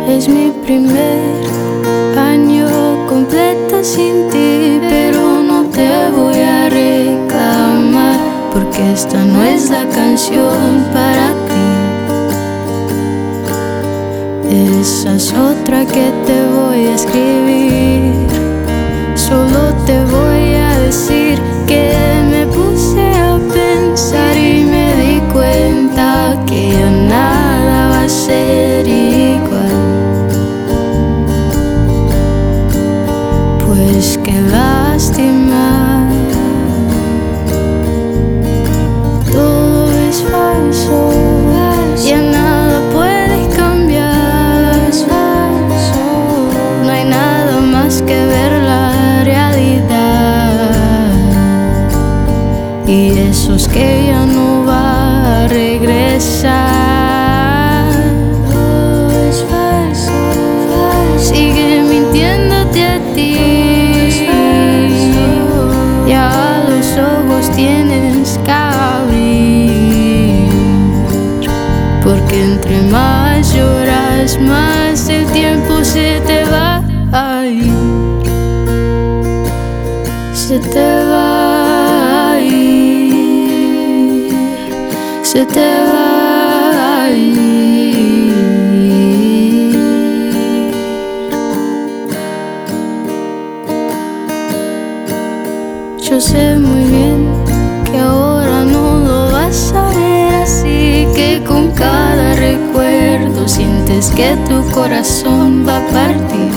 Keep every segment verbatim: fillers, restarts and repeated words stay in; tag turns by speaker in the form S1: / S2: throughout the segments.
S1: Es mi primer año completo sin ti, pero no te voy a reclamar, porque esta no es la canción para ti. Esa es otra que te voy a escribir. Solo te voy a decir que me puse a pensar y me di cuenta que ya nada va a ser igual. Pues qué lástima, todo es falso, ya nada puedes cambiar, no hay nada más que ver la realidad, y eso es que ya no va a regresar. Sigue mintiéndote a ti, ya los ojos tienes que abrir, porque entre más lloras, más el tiempo se te va a ir. Se te va a ir, se te va a ir. Yo sé muy bien que ahora no lo vas a ver así, que con cada recuerdo sientes que tu corazón va a partir.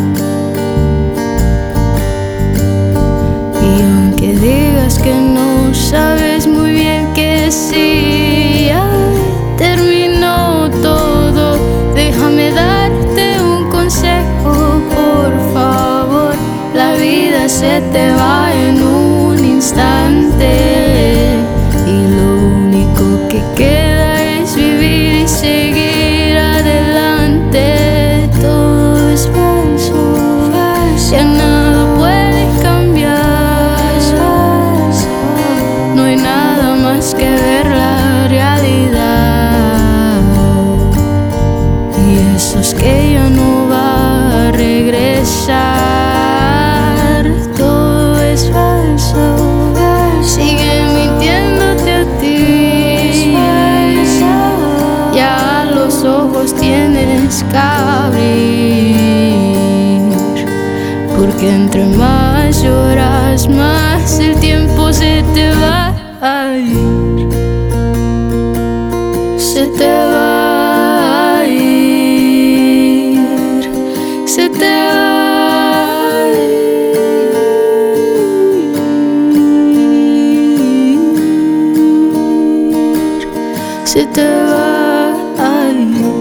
S1: Y aunque digas que no, sabes muy bien que sí, ya terminó todo. Déjame darte un consejo, por favor. La vida se te va en un instante, y lo único que queda es vivir y seguir adelante. Todo es falso, ya nada puedes cambiar, no hay nada más que ver la realidad, y eso es que ya no va a regresar. Sigue mintiéndote a ti, ya los ojos tienes que abrir, porque entre más lloras, más el tiempo se te va a ir. Se te va a ir, se te va a ir. Se te va a ir.